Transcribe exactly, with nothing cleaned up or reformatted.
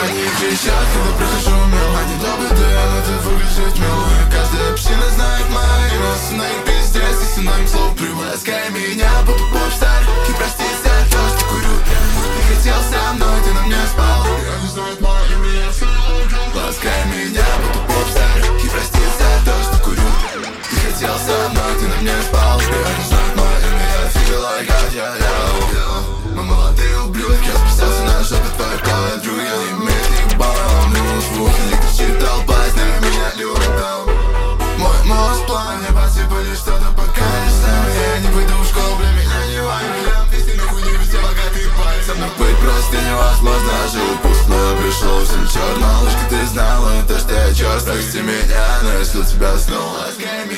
они кричат, когда прохожу мимо. Они добрые, но ты выглядишь мило. Каждая община знает мое имя. Сына им пиздец, и сына им слово прыгну. Ласкай меня, буду поп-стар. И прости за то, что курю. Ты хотел со мной, ты на мне спал. Я не знаю мое имя, я все лгал. Ласкай меня, буду поп-стар. И прости за то, что курю. Ты хотел со мной, ты на мне спал. Я не знаю мое имя, я feel like God, yeah, yeah. Мы молодые ублюдки, я списался на жопе твоей крови. Друг, я не имею ни балла. Минус звук, не кричит толпа, знаю меня любят. Мой мозг в плане, посыпали что-то покажешь сам. Я не выйду в школу, для меня не важно. Вести нахуй не везде, богатый парень. Со мной быть просто невозможно. Живу пусто, пришел всем черт. Малышка, ты знала, то что я черт. Прости меня, но если у тебя снова. Ласкай